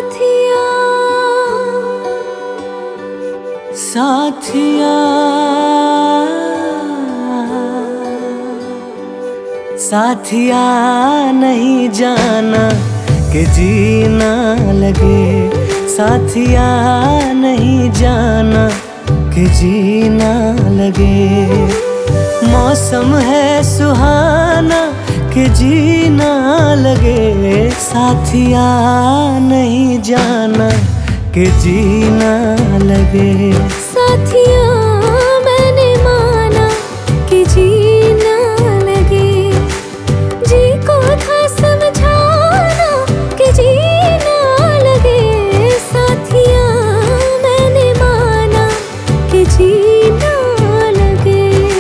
साथिया साथिया साथिया नहीं जाना कि जीना लगे, साथिया नहीं जाना कि जीना लगे। मौसम है सुहाना कि जीना लगे, साथिया नहीं जाना कि जीना लगे। साथिया मैंने माना कि जीना लगे, जी को था समझाना कि जीना लगे। साथिया मैंने माना कि जीना लगे।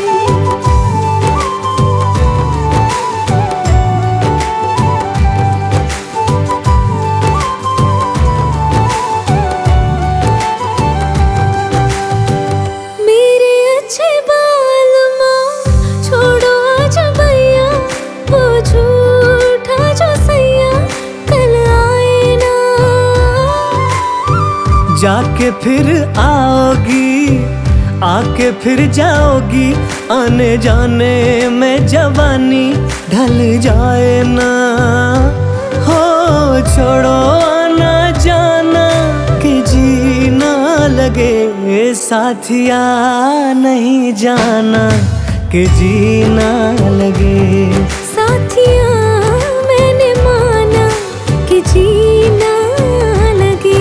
जाके फिर आओगी, आके फिर जाओगी, आने जाने में जवानी ढल जाए ना। हो छोड़ो आना जाना कि जीना लगे, साथिया नहीं जाना कि जीना लगे। साथिया मैंने माना कि जीना लगे।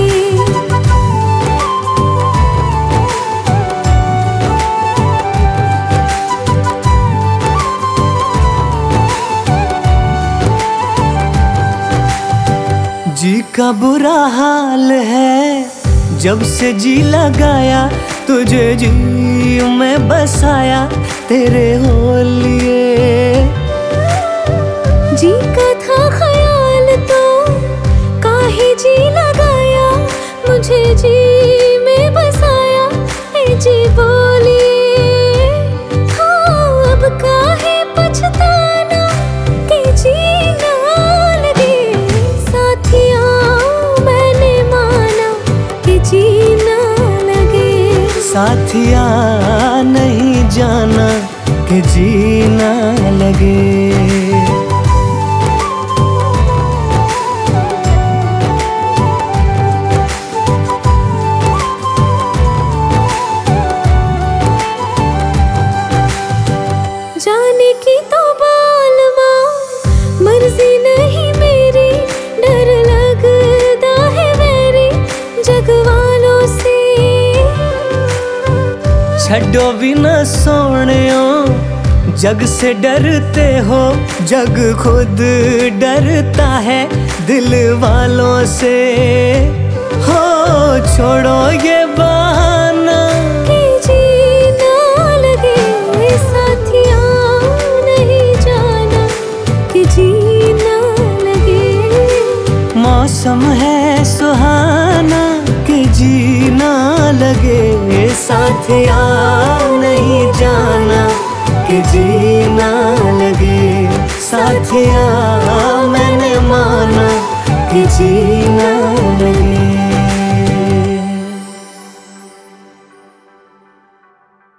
जी का बुरा हाल है जब से जी लगाया, तुझे जी में बसाया तेरे हो लिए। जी का था ख्याल तो काहे जी लगाया, मुझे जी में बसाया ए जी बोलिए। हाँ अब काहे पछताना कि जीना लगे। साथिया मैंने माना कि जीना लगे, साथिया नहीं जाना कि जीना लगे। जाने की तो बालमा मर्जी नहीं मेरी, डर लगता है मेरी जग वालों से। छड्डो भी न सोनियो जग से डरते हो, जग खुद डरता है दिल वालों से। हो छोड़ो ये बहाना कि जीना लगे, साथिया नहीं जाना कि जीना लगे। मौसम है सुहाना कि जीना लगे, साथिया नहीं जाना कि जीना लगे। साथिया मैंने माना कि जीना